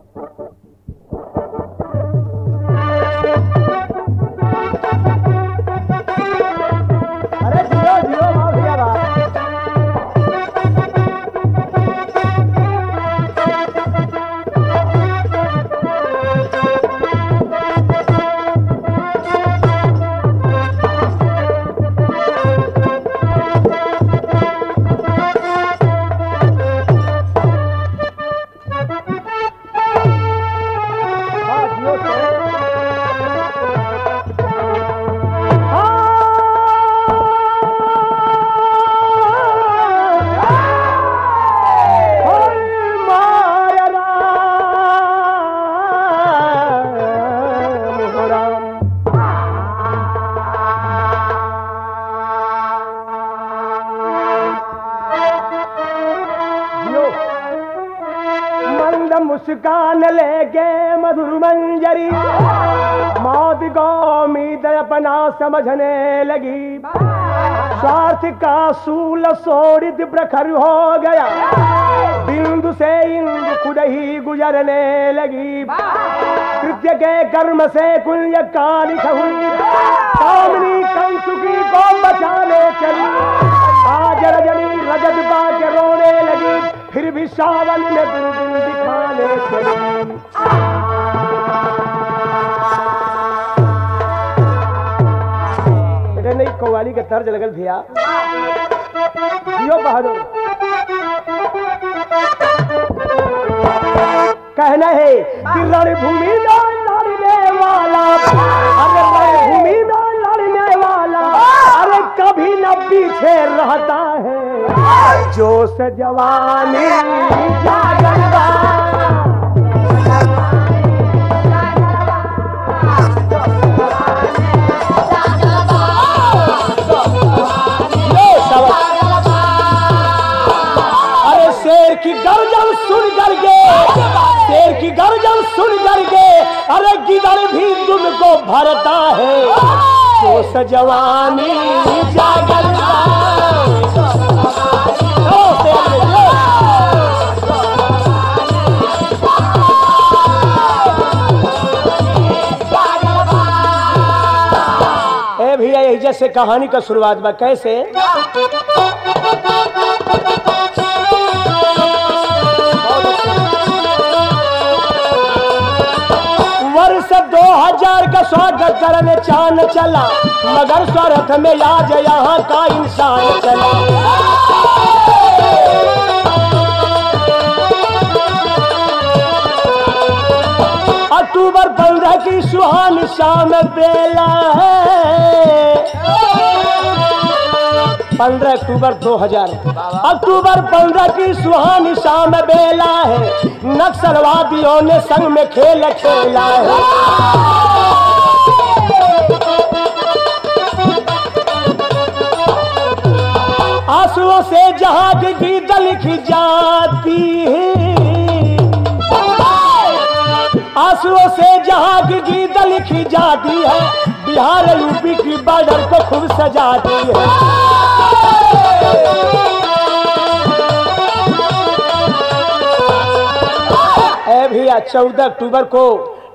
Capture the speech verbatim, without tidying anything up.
अरे जियो जियो वाह भैया वाह। हाँ, जियो से। मंद मुस्कान लेके मधुर मंजरी मौत को उम्मीद अपना समझने लगी। स्वार्थ का सूल सोड़ित प्रखर हो गया, बिंदु से इंदु खुद ही गुजरने लगी। कृत्य के कर्म से कुल्य कालिख हुई, कामनी कंसुकी को बचाने चली। आज रजनी रजत पाके रोने लगी, फिर भी सावन में दुर्दिन दिखाने चली। बेटा नहीं कव्वाली का तर्ज लगल भैया। जियो बहादुर। कहना है कि रणभूमि में लड़ने वाला, अरे रणभूमि में लड़ने वाला, अरे कभी न पीछे रहता है। जोश जवानी जागरवा, अरे शेर की गर्जन सुन करके, शेर की गर्जन सुन करके, अरे गिदड़ भी तुमको भरता है। जोश जवानी जागरवा। ए भैया यही जैसे कहानी का शुरुआत बा कैसे। वर्ष दो हजार का स्वागत करने चांद चला, मगर स्वार्थ में आज यहाँ का इंसान चला। अक्टूबर पंद्रह की सुहानी शाम बेला है। पंद्रह अक्टूबर दो हजार, अक्टूबर पंद्रह की सुहानी शाम बेला है। नक्सलवादियों ने संग में खेल खेला है। आंसुओं से जहां की गीत लिखी जाती है, आंसुओं से जहां की गीत लिखी जाती है। बिहार यूपी की बॉर्डर को खूब सजाती है। ए भैया चौदह अक्टूबर को